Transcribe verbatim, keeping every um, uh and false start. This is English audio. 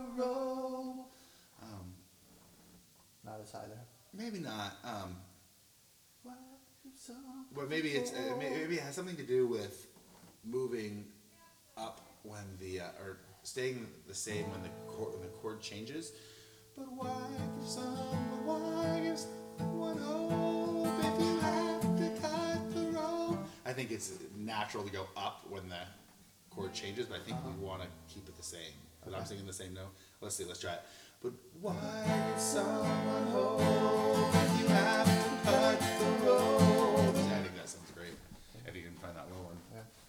row. Um, Not as high there. maybe not. Um, Why you so but maybe it's uh, may- maybe it has something to do with moving up when the uh, or staying the same when the chord, when the chord changes. But why give someone, why give someone hope if you have to cut the rope? I think it's natural to go up when the chord changes, but I think we want to keep it the same. But I'm Okay. singing the same note. Let's see, let's try it. But why give someone hope if you have to cut the rope? I think that sounds great. If you can find that low one. Yeah.